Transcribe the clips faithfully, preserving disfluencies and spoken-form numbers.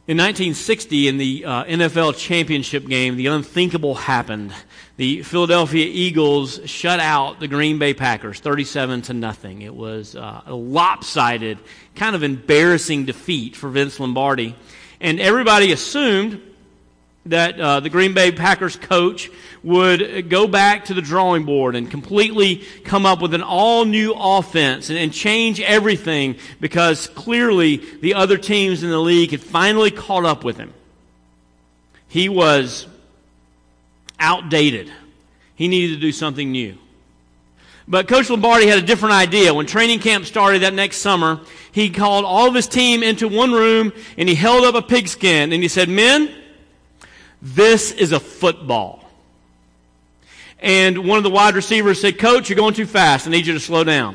In nineteen sixty, in the uh, N F L championship game, the unthinkable happened. The Philadelphia Eagles shut out the Green Bay Packers thirty-seven to nothing. It was uh, a lopsided, kind of embarrassing defeat for Vince Lombardi. And everybody assumed that uh, the Green Bay Packers coach would go back to the drawing board and completely come up with an all-new offense and, and change everything, because clearly the other teams in the league had finally caught up with him. He was outdated. He needed to do something new. But Coach Lombardi had a different idea. When training camp started that next summer, he called all of his team into one room and he held up a pigskin and he said, "Men, this is a football." And one of the wide receivers said, "Coach, you're going too fast. I need you to slow down."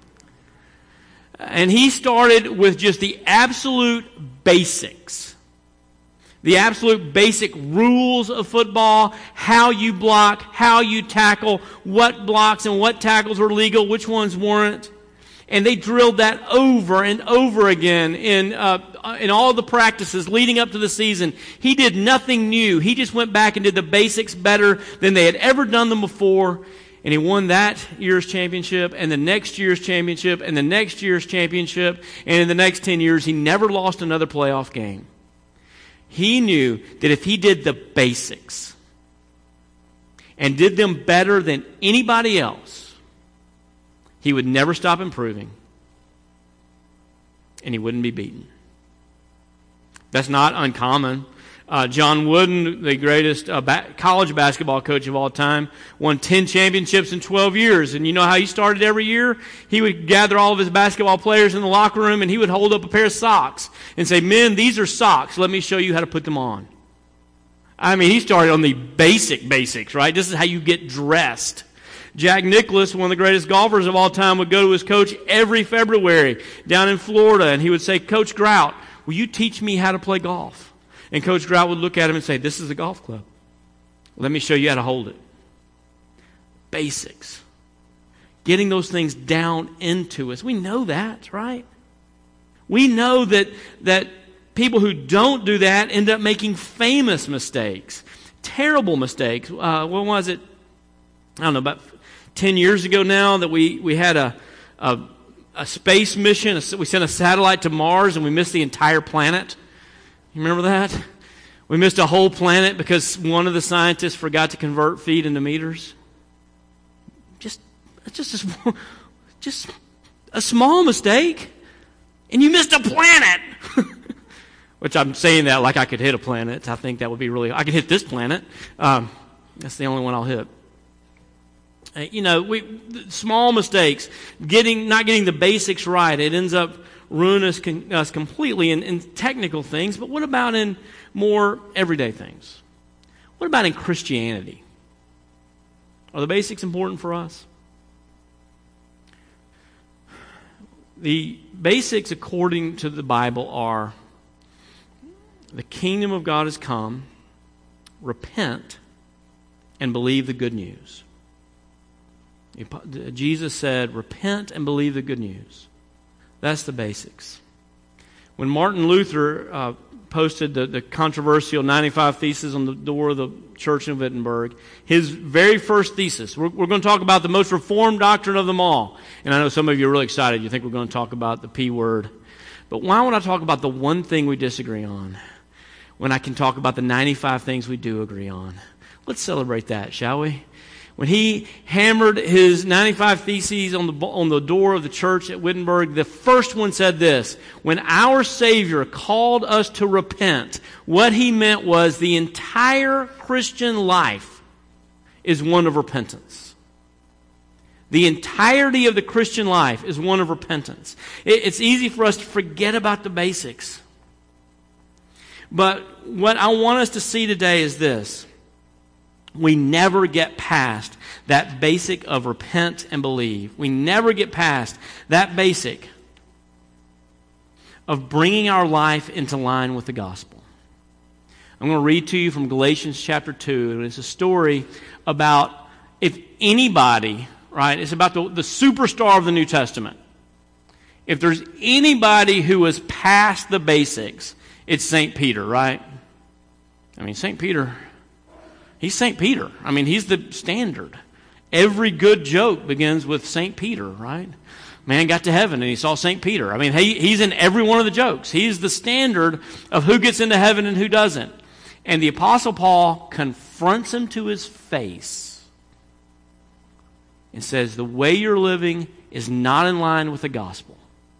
And he started with just the absolute basics. The absolute basic rules of football, how you block, how you tackle, what blocks and what tackles are legal, which ones weren't. And they drilled that over and over again in uh, in all the practices leading up to the season. He did nothing new. He just went back and did the basics better than they had ever done them before. And he won that year's championship and the next year's championship and the next year's championship. And in the next ten years, he never lost another playoff game. He knew that if he did the basics and did them better than anybody else, he would never stop improving and he wouldn't be beaten. That's not uncommon. Uh, John Wooden, the greatest uh, ba- college basketball coach of all time, won ten championships in twelve years. And you know how he started every year? He would gather all of his basketball players in the locker room and he would hold up a pair of socks and say, "Men, these are socks. Let me show you how to put them on." I mean, he started on the basic basics, right? This is how you get dressed. Jack Nicklaus, one of the greatest golfers of all time, would go to his coach every February down in Florida and he would say, "Coach Grout, will you teach me how to play golf?" And Coach Grout would look at him and say, "This is a golf club. Let me show you how to hold it." Basics. Getting those things down into us. We know that, right? We know that that people who don't do that end up making famous mistakes. Terrible mistakes. Uh, what was it? I don't know, about ten years ago now that we, we had a, a, a space mission. We sent a satellite to Mars and we missed the entire planet. You remember that? We missed a whole planet because one of the scientists forgot to convert feet into meters. Just, just, a, just a small mistake, and you missed a planet. Which I'm saying that like I could hit a planet. I think that would be really. I could hit this planet. Um, that's the only one I'll hit. Uh, you know, we small mistakes, getting not getting the basics right. It ends up ruin us, us completely in, in technical things, but what about in more everyday things? What about in Christianity? Are the basics important for us? The basics, according to the Bible, are the kingdom of God has come, repent, and believe the good news. Jesus said, repent and believe the good news. That's the basics. When Martin Luther uh, posted the, the controversial ninety-five Theses on the door of the church in Wittenberg, his very first thesis, we're, we're going to talk about the most reformed doctrine of them all. And I know some of you are really excited. You think we're going to talk about the P word. But why would I talk about the one thing we disagree on when I can talk about the ninety-five things we do agree on? Let's celebrate that, shall we? When he hammered his ninety-five Theses on the on the door of the church at Wittenberg, the first one said this: when our Savior called us to repent, what he meant was the entire Christian life is one of repentance. The entirety of the Christian life is one of repentance. It, it's easy for us to forget about the basics. But what I want us to see today is this. We never get past that basic of repent and believe. We never get past that basic of bringing our life into line with the gospel. I'm going to read to you from Galatians chapter two, and it's a story about if anybody, right, it's about the, the superstar of the New Testament. If there's anybody who is past the basics, it's Saint Peter, right? I mean, Saint Peter, he's Saint Peter. I mean, he's the standard. Every good joke begins with Saint Peter, right? Man got to heaven and he saw Saint Peter. I mean, he, he's in every one of the jokes. He's the standard of who gets into heaven and who doesn't. And the Apostle Paul confronts him to his face and says, the way you're living is not in line with the gospel.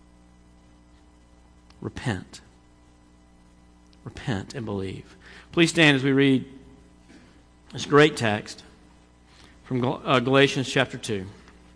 Repent. Repent and believe. Please stand as we read this great text from Galatians chapter two.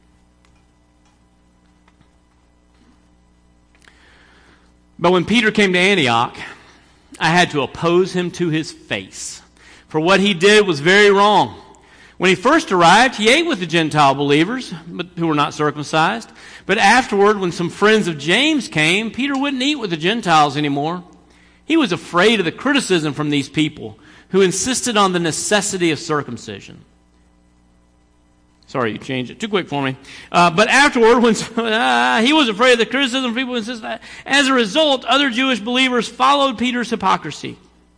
But when Peter came to Antioch, I had to oppose him to his face. For what he did was very wrong. When he first arrived, he ate with the Gentile believers, but who were not circumcised. But afterward, when some friends of James came, Peter wouldn't eat with the Gentiles anymore. He was afraid of the criticism from these people who insisted on the necessity of circumcision. Sorry, you changed it too quick for me. Uh, but afterward, when uh, he was afraid of the criticism from people who insisted, as a result, other Jewish believers followed Peter's hypocrisy.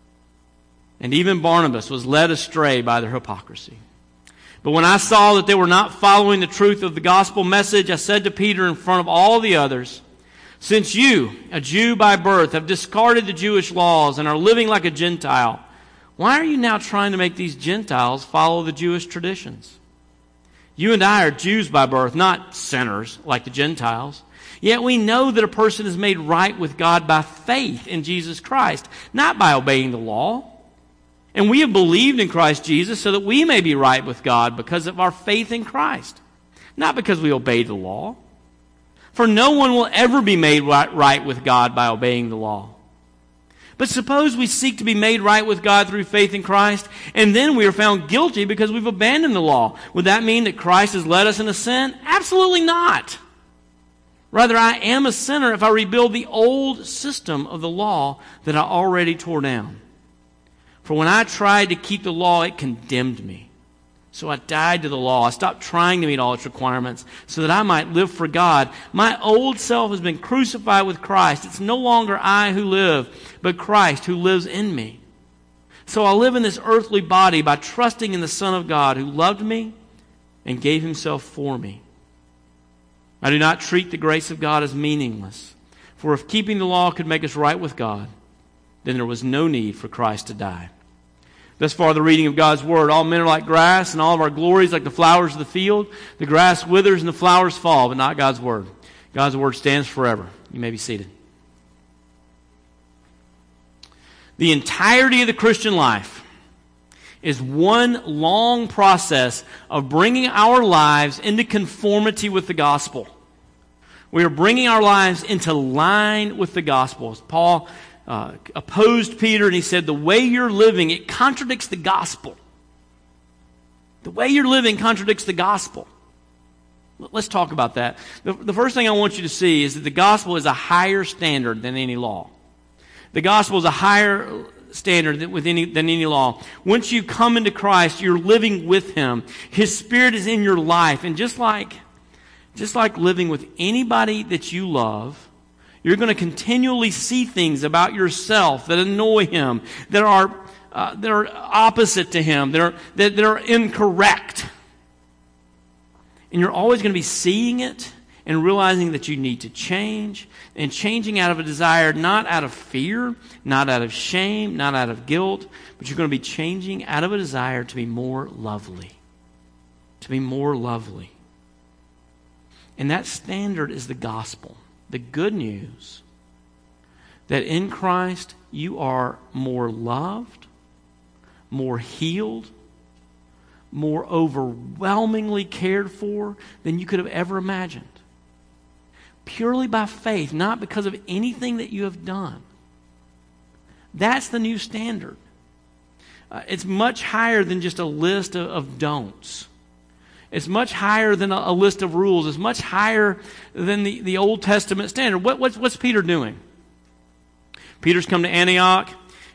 And even Barnabas was led astray by their hypocrisy. But when I saw that they were not following the truth of the gospel message, I said to Peter in front of all the others, since you, a Jew by birth, have discarded the Jewish laws and are living like a Gentile, why are you now trying to make these Gentiles follow the Jewish traditions? You and I are Jews by birth, not sinners like the Gentiles. Yet we know that a person is made right with God by faith in Jesus Christ, not by obeying the law. And we have believed in Christ Jesus so that we may be right with God because of our faith in Christ, not because we obey the law. For no one will ever be made right with God by obeying the law. But suppose we seek to be made right with God through faith in Christ, and then we are found guilty because we've abandoned the law. Would that mean that Christ has led us into sin? Absolutely not. Rather, I am a sinner if I rebuild the old system of the law that I already tore down. For when I tried to keep the law, it condemned me. So I died to the law. I stopped trying to meet all its requirements so that I might live for God. My old self has been crucified with Christ. It's no longer I who live, but Christ who lives in me. So I live in this earthly body by trusting in the Son of God who loved me and gave himself for me. I do not treat the grace of God as meaningless. For if keeping the law could make us right with God, then there was no need for Christ to die. Thus far, the reading of God's Word. All men are like grass, and all of our glories like the flowers of the field. The grass withers and the flowers fall, but not God's Word. God's Word stands forever. You may be seated. The entirety of the Christian life is one long process of bringing our lives into conformity with the gospel. We are bringing our lives into line with the gospel. As Paul Uh, opposed Peter, and he said, the way you're living, it contradicts the gospel. The way you're living contradicts the gospel. Let's talk about that. The, the first thing I want you to see is that the gospel is a higher standard than any law. The gospel is a higher standard than, with any, than any law. Once you come into Christ, you're living with him. His Spirit is in your life. And just like, just like living with anybody that you love, you're going to continually see things about yourself that annoy him, that are uh, that are opposite to him, that are that, that are incorrect. And you're always going to be seeing it and realizing that you need to change, and changing out of a desire, not out of fear, not out of shame, not out of guilt, but you're going to be changing out of a desire to be more lovely. To be more lovely. And that standard is the gospel. The good news that in Christ you are more loved, more healed, more overwhelmingly cared for than you could have ever imagined. Purely by faith, not because of anything that you have done. That's the new standard. Uh, it's much higher than just a list of, of don'ts. It's much higher than a, a list of rules. It's much higher than the, the Old Testament standard. What, what's, what's Peter doing? Peter's come to Antioch.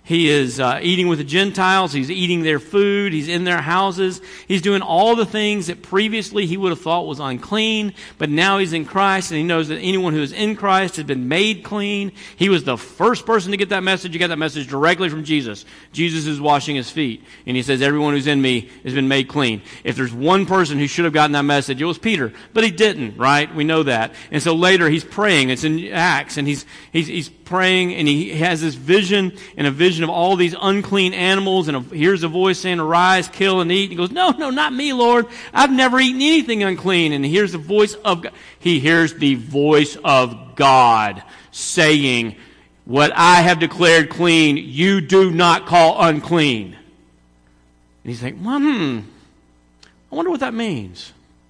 He is uh, eating with the Gentiles. He's eating their food. He's in their houses. He's doing all the things that previously he would have thought was unclean, but now he's in Christ, and he knows that anyone who is in Christ has been made clean. He was the first person to get that message. He got that message directly from Jesus. Jesus is washing his feet, and he says, everyone who's in me has been made clean. If there's one person who should have gotten that message, it was Peter, but he didn't, right? We know that. And so later he's praying. It's in Acts, and he's he's he's praying, and he has this vision, and a vision of all these unclean animals, and a, hears a voice saying, arise, kill, and eat. And he goes, no, no, not me, Lord. I've never eaten anything unclean. And he hears the voice of God. He hears the voice of God saying, what I have declared clean, you do not call unclean. And he's like, well, hmm, I wonder what that means.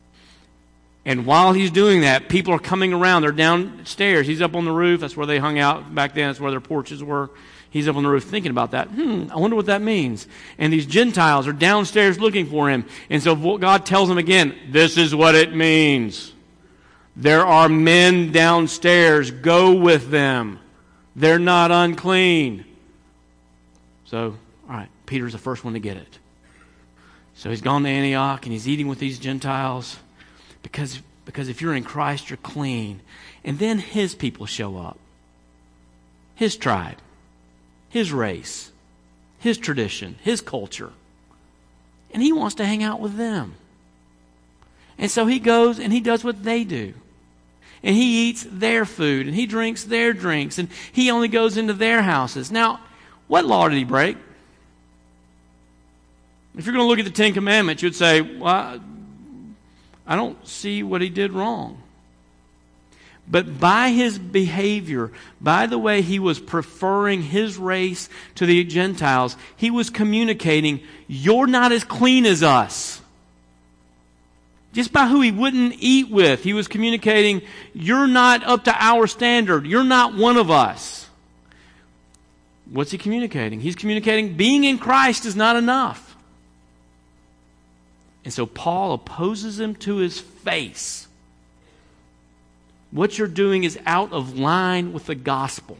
And while he's doing that, people are coming around. They're downstairs. He's up on the roof. That's where they hung out back then. That's where their porches were. He's up on the roof thinking about that. Hmm, I wonder what that means. And these Gentiles are downstairs looking for him. And so God tells him again, this is what it means. There are men downstairs. Go with them. They're not unclean. So, all right, Peter's the first one to get it. So he's gone to Antioch, and he's eating with these Gentiles. Because, because if you're in Christ, you're clean. And then his people show up. His tribe. His race. His tradition. His culture. And he wants to hang out with them. And so he goes and he does what they do. And he eats their food. And he drinks their drinks. And he only goes into their houses. Now, what law did he break? If you're going to look at the Ten Commandments, you'd say, well, I don't see what he did wrong. But by his behavior, by the way he was preferring his race to the Gentiles, he was communicating, you're not as clean as us. Just by who he wouldn't eat with, he was communicating, you're not up to our standard. You're not one of us. What's he communicating? He's communicating being in Christ is not enough. And so Paul opposes him to his face. What you're doing is out of line with the gospel.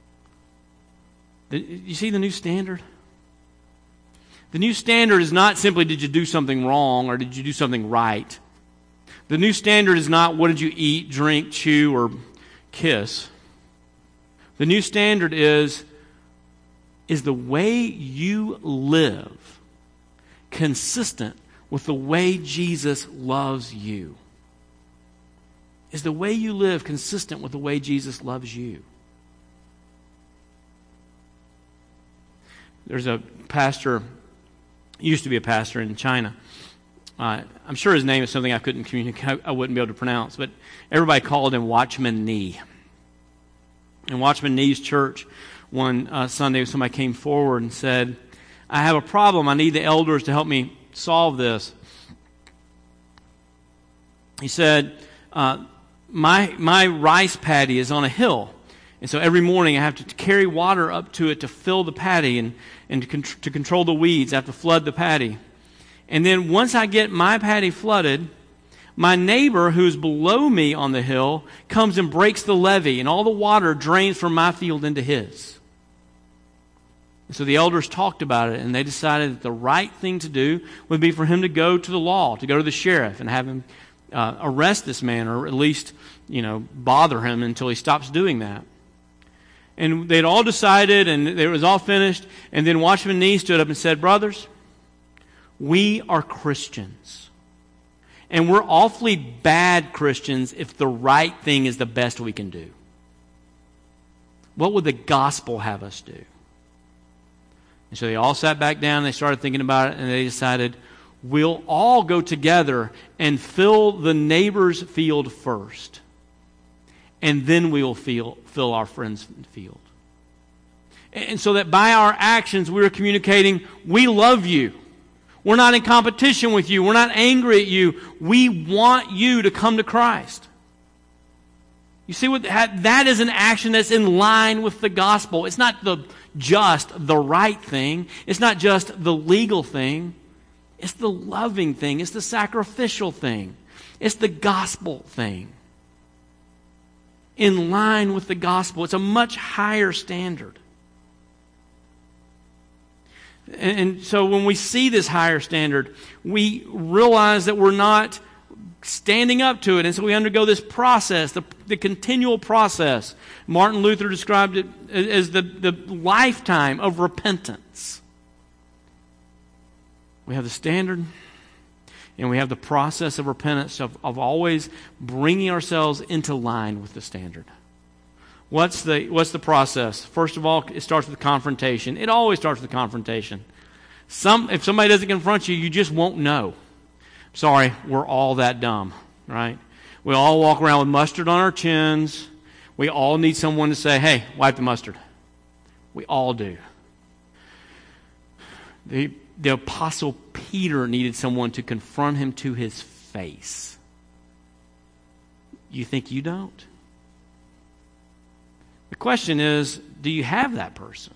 You see the new standard? The new standard is not simply did you do something wrong or did you do something right. The new standard is not what did you eat, drink, chew, or kiss. The new standard is, is the way you live consistent with the way Jesus loves you? Is the way you live consistent with the way Jesus loves you? There's a pastor, used to be a pastor in China. Uh, I'm sure his name is something I couldn't communicate, I wouldn't be able to pronounce, but everybody called him Watchman Nee. In Watchman Nee's church, one uh, Sunday, somebody came forward and said, I have a problem. I need the elders to help me solve this. He said, uh, my my rice paddy is on a hill, and so every morning I have to carry water up to it to fill the paddy and, and to, con- to control the weeds. I have to flood the paddy. And then once I get my paddy flooded, my neighbor who's below me on the hill comes and breaks the levee, and all the water drains from my field into his. So the elders talked about it, and they decided that the right thing to do would be for him to go to the law, to go to the sheriff and have him uh, arrest this man, or at least, you know, bother him until he stops doing that. And they'd all decided, and it was all finished, and then Watchman Nee stood up and said, brothers, we are Christians, and we're awfully bad Christians if the right thing is the best we can do. What would the gospel have us do? And so they all sat back down, and they started thinking about it, and they decided, we'll all go together and fill the neighbor's field first. And then we will fill, fill our friend's field. And so that by our actions, we're communicating, we love you. We're not in competition with you. We're not angry at you. We want you to come to Christ. You see, what that is an action that's in line with the gospel. It's not the just the right thing. It's not just the legal thing. It's the loving thing. It's the sacrificial thing. It's the gospel thing. In line with the gospel. It's a much higher standard. And, and so when we see this higher standard, we realize that we're not standing up to it. And so we undergo this process, the, the continual process. Martin Luther described it as the, the lifetime of repentance. We have the standard, and we have the process of repentance, of, of always bringing ourselves into line with the standard. What's the, what's the process? First of all, it starts with confrontation. It always starts with confrontation. Some, if somebody doesn't confront you, you just won't know. Sorry, we're all that dumb, right? We all walk around with mustard on our chins. We all need someone to say, hey, wipe the mustard. We all do. The, the Apostle Peter needed someone to confront him to his face. You think you don't? The question is, do you have that person?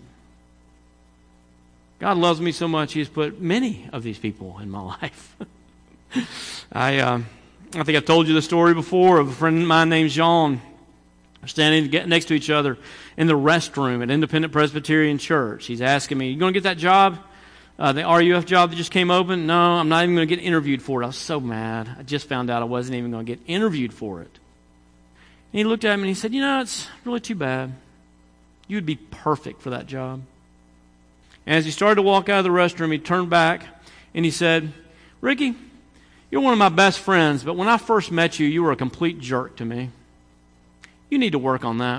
God loves me so much, He has put many of these people in my life. I uh, I think I've told you the story before of a friend of mine named Jean. We're standing next to each other in the restroom at Independent Presbyterian Church. He's asking me, you going to get that job? Uh, the R U F job that just came open? No, I'm not even going to get interviewed for it. I was so mad. I just found out I wasn't even going to get interviewed for it. And he looked at me and he said, you know, it's really too bad. You would be perfect for that job. And as he started to walk out of the restroom, he turned back and he said, Ricky, you're one of my best friends, but when I first met you, you were a complete jerk to me. You need to work on that.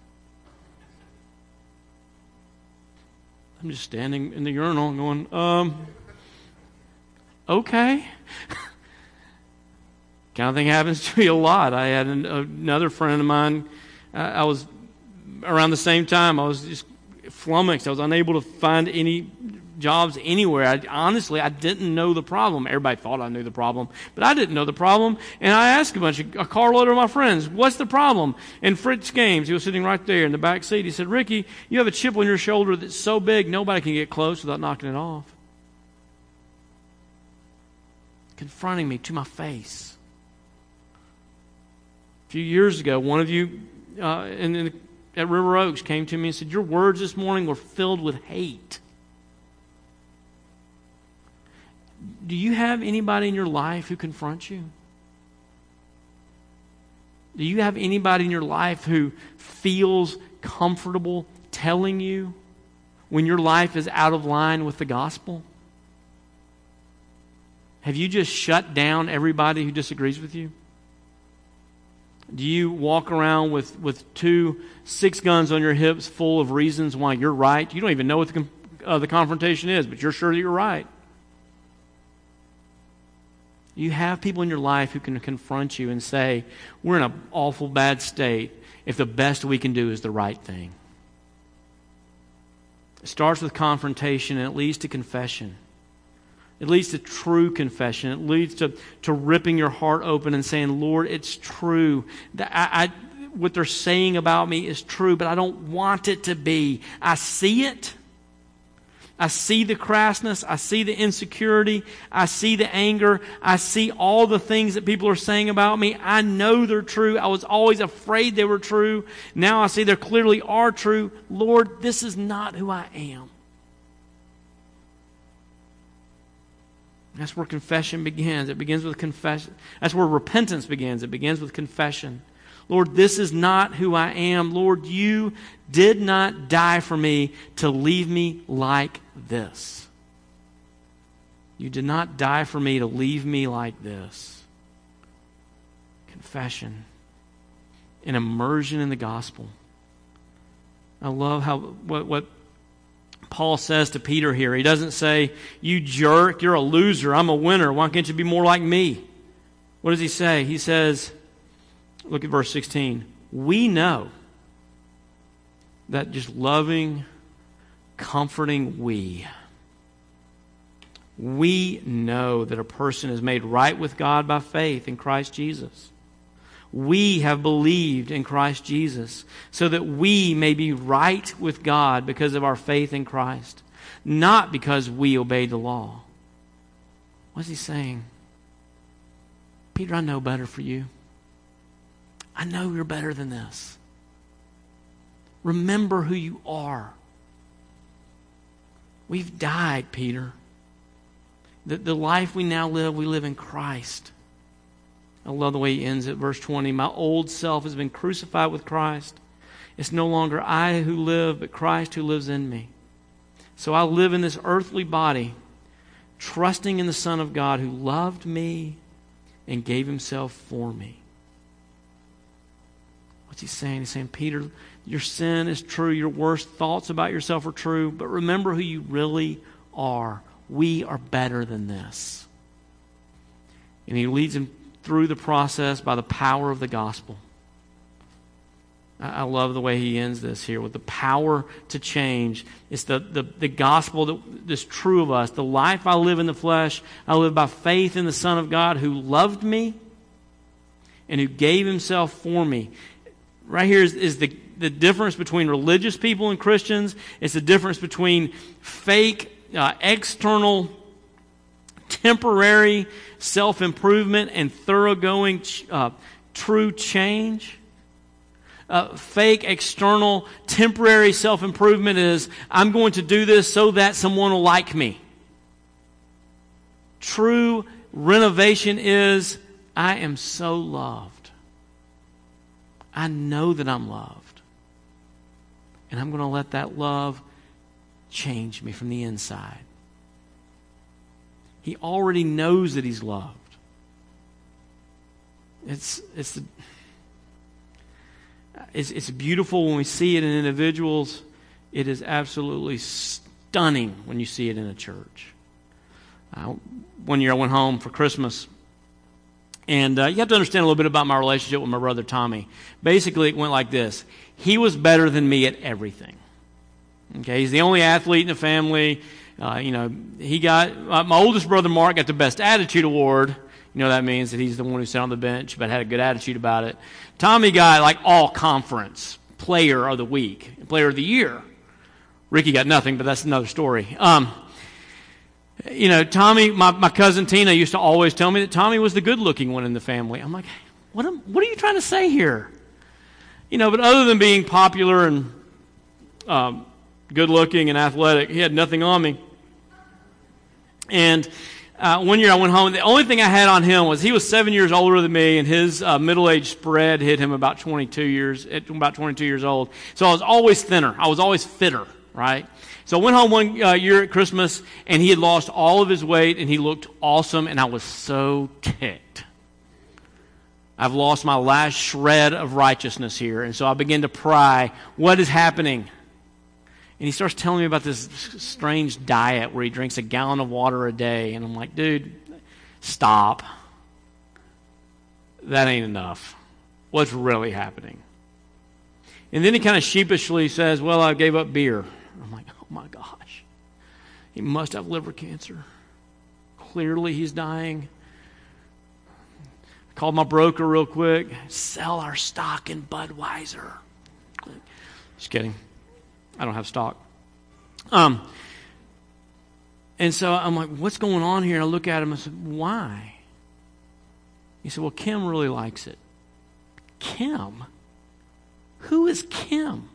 I'm just standing in the urinal going, um, okay. Kind of thing happens to me a lot. I had an, another friend of mine, uh, I was around the same time, I was just flummoxed. I was unable to find any jobs anywhere. I, honestly, I didn't know the problem. Everybody thought I knew the problem, but I didn't know the problem. And I asked a bunch of, a carload of my friends, what's the problem? And Fritz Games, he was sitting right there in the back seat. He said, Ricky, you have a chip on your shoulder that's so big, nobody can get close without knocking it off. Confronting me to my face. A few years ago, one of you uh, in, in, at River Oaks came to me and said, your words this morning were filled with hate. Do you have anybody in your life who confronts you? Do you have anybody in your life who feels comfortable telling you when your life is out of line with the gospel? Have you just shut down everybody who disagrees with you? Do you walk around with, with two six guns on your hips full of reasons why you're right? You don't even know what the, uh, the confrontation is, but you're sure that you're right. You have people in your life who can confront you and say, we're in an awful bad state if the best we can do is the right thing. It starts with confrontation and it leads to confession. It leads to true confession. It leads to, to ripping your heart open and saying, Lord, it's true. That I, I, what they're saying about me is true, but I don't want it to be. I see it. I see the crassness. I see the insecurity. I see the anger. I see all the things that people are saying about me. I know they're true. I was always afraid they were true. Now I see they clearly are true. Lord, this is not who I am. That's where confession begins. It begins with confession. That's where repentance begins. It begins with confession. Lord, this is not who I am. Lord, you did not die for me to leave me like this. You did not die for me to leave me like this. Confession. An immersion in the gospel. I love how what, what Paul says to Peter here. He doesn't say, you jerk, you're a loser, I'm a winner. Why can't you be more like me? What does he say? He says, look at verse sixteen. We know that just loving, comforting we, we know that a person is made right with God by faith in Christ Jesus. We have believed in Christ Jesus so that we may be right with God because of our faith in Christ, not because we obeyed the law. What's he saying? Peter, I know better for you. I know you're better than this. Remember who you are. We've died, Peter. The, the life we now live, we live in Christ. I love the way he ends it. Verse twenty, my old self has been crucified with Christ. It's no longer I who live, but Christ who lives in me. So I live in this earthly body, trusting in the Son of God who loved me and gave himself for me. What's he saying? He's saying, Peter, your sin is true. Your worst thoughts about yourself are true. But remember who you really are. We are better than this. And he leads him through the process by the power of the gospel. I love the way he ends this here with the power to change. It's the, the, the gospel that, that's true of us. The life I live in the flesh, I live by faith in the Son of God who loved me and who gave himself for me. Right here is, is the, the difference between religious people and Christians. It's the difference between fake, uh, external, temporary self-improvement and thoroughgoing, uh, true change. Uh, fake, external, temporary self-improvement is, I'm going to do this so that someone will like me. True renovation is, I am so loved. I know that I'm loved. And I'm going to let that love change me from the inside. He already knows that he's loved. It's, it's the... It's, it's beautiful when we see it in individuals. It is absolutely stunning when you see it in a church. Uh, one year I went home for Christmas, and uh, you have to understand a little bit about my relationship with my brother Tommy. Basically, it went like this. He was better than me at everything. Okay, he's the only athlete in the family. Uh, you know, he got uh, my oldest brother Mark got the best attitude award. You know, that means that he's the one who sat on the bench but had a good attitude about it. Tommy got like all conference player of the week, player of the year. Ricky got nothing, but that's another story. Um, you know, Tommy, my, my cousin Tina used to always tell me that Tommy was the good-looking one in the family. I'm like, what am, what are you trying to say here? You know, but other than being popular and um, good-looking and athletic, he had nothing on me. And Uh, one year I went home, the only thing I had on him was he was seven years older than me, and his uh, middle-age spread hit him about twenty-two years, at about twenty-two years old. So I was always thinner. I was always fitter, right? So I went home one uh, year at Christmas, and he had lost all of his weight, and he looked awesome, and I was so ticked. I've lost my last shred of righteousness here, and so I began to pry, what is happening? And he starts telling me about this strange diet where he drinks a gallon of water a day. And I'm like, dude, stop. That ain't enough. What's really happening? And then he kind of sheepishly says, well, I gave up beer. I'm like, oh my gosh. He must have liver cancer. Clearly he's dying. I called my broker real quick. Sell our stock in Budweiser. Just kidding. I don't have stock. Um, and so I'm like, what's going on here? And I look at him and I said, why? He said, well, Kim really likes it. Kim? Who is Kim?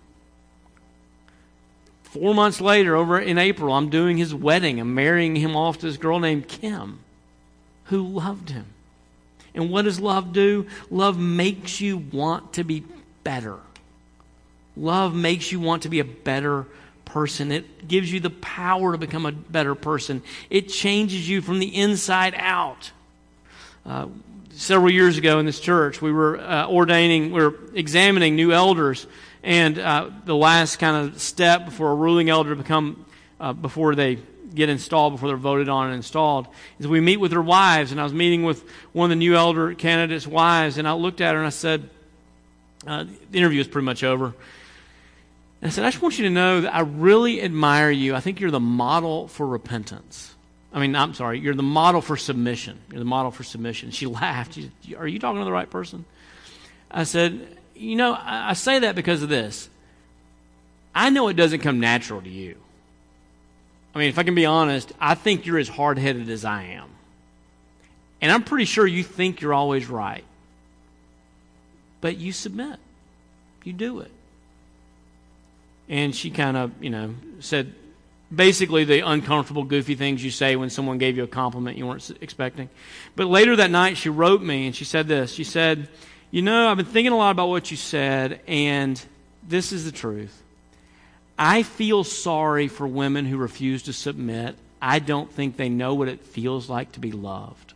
Four months later, over in April, I'm doing his wedding. I'm marrying him off to this girl named Kim, who loved him. And what does love do? Love makes you want to be better. Love makes you want to be a better person. It gives you the power to become a better person. It changes you from the inside out. Uh, several years ago in this church, we were uh, ordaining, we were examining new elders, and uh, the last kind of step before a ruling elder to become, uh, before they get installed, before they're voted on and installed, is we meet with their wives. And I was meeting with one of the new elder candidates' wives, and I looked at her and I said, uh, the interview was pretty much over. And I said, I just want you to know that I really admire you. I think you're the model for repentance. I mean, I'm sorry, you're the model for submission. You're the model for submission. She laughed. She said, are you talking to the right person? I said, you know, I say that because of this. I know it doesn't come natural to you. I mean, if I can be honest, I think you're as hard-headed as I am. And I'm pretty sure you think you're always right. But you submit. You do it. And she kind of, you know, said Basically, the uncomfortable, goofy things you say when someone gave you a compliment you weren't expecting. But later that night, she wrote me and she said this. She said, you know, I've been thinking a lot about what you said, and this is the truth. I feel sorry for women who refuse to submit. I don't think they know what it feels like to be loved.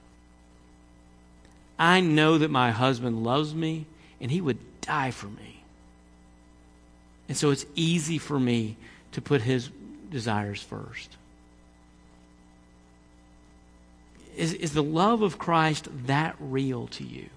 I know that my husband loves me, and he would die for me. And so it's easy for me to put his desires first. Is, is the love of Christ that real to you?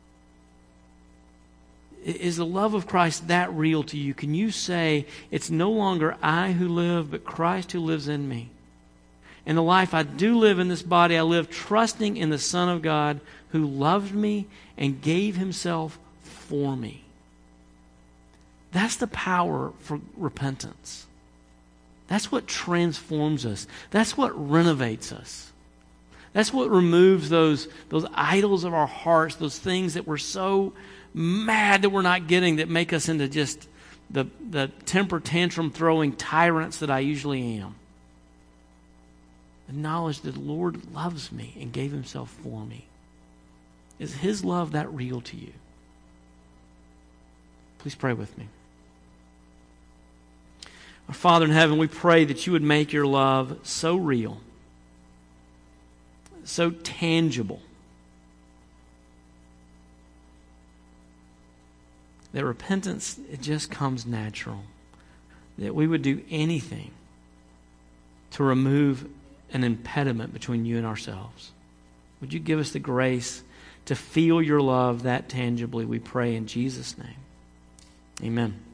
Is the love of Christ that real to you? Can you say, it's no longer I who live, but Christ who lives in me? And the life I do live in this body, I live trusting in the Son of God who loved me and gave himself for me. That's the power for repentance. That's what transforms us. That's what renovates us. That's what removes those, those idols of our hearts, those things that we're so mad that we're not getting, that make us into just the, the temper tantrum throwing tyrants that I usually am. The knowledge that the Lord loves me and gave himself for me. Is his love that real to you? Please pray with me. Our Father in heaven, we pray that you would make your love so real, so tangible, that repentance, it just comes natural. That we would do anything to remove an impediment between you and ourselves. Would you give us the grace to feel your love that tangibly, we pray in Jesus' name. Amen.